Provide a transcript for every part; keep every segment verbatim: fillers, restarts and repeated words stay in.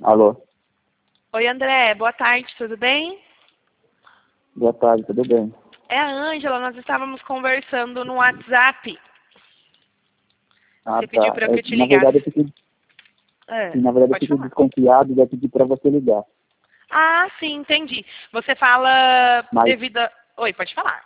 Alô? Oi, André. Boa tarde, tudo bem? Boa tarde, tudo bem? É a Ângela, nós estávamos conversando no WhatsApp. Ah, Você pediu tá. para que É, eu te na verdade, eu ligasse. fiquei, É, na verdade, eu pode fiquei falar. desconfiado e já pedi para você ligar. Ah, sim, entendi. Você fala Mas, devido a... Oi, pode falar.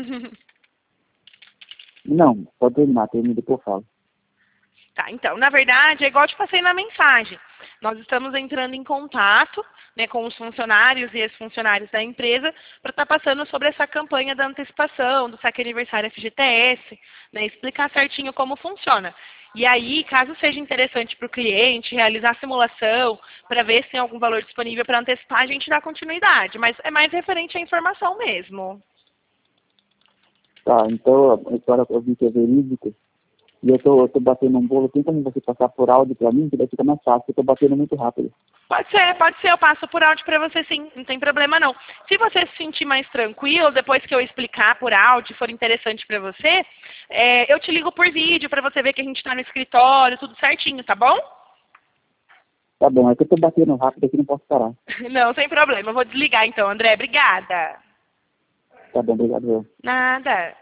não, pode terminar, termina depois eu falo. Tá, então, na verdade, é igual eu te passei na mensagem. Nós estamos entrando em contato, né, com os funcionários e ex-funcionários da empresa para estar passando sobre essa campanha da antecipação, do saque aniversário F G T S, né, explicar certinho como funciona. E aí, caso seja interessante para o cliente realizar a simulação para ver se tem algum valor disponível para antecipar, a gente dá continuidade. Mas é mais referente à informação mesmo. Tá, então a história eu vi que é verídica e eu tô, eu tô batendo um bolo. Tem como você passar por áudio para mim, que daí fica mais fácil, eu tô batendo muito rápido. Pode ser, pode ser, eu passo por áudio para você sim, não tem problema não. Se você se sentir mais tranquilo, depois que eu explicar por áudio, for interessante para você, é, eu te ligo por vídeo para você ver que a gente está no escritório, tudo certinho, tá bom? Tá bom, é que eu tô batendo rápido aqui, não posso parar. Não, sem problema, eu vou desligar então, André, obrigada. Tá bom, obrigado. Eu. Nada.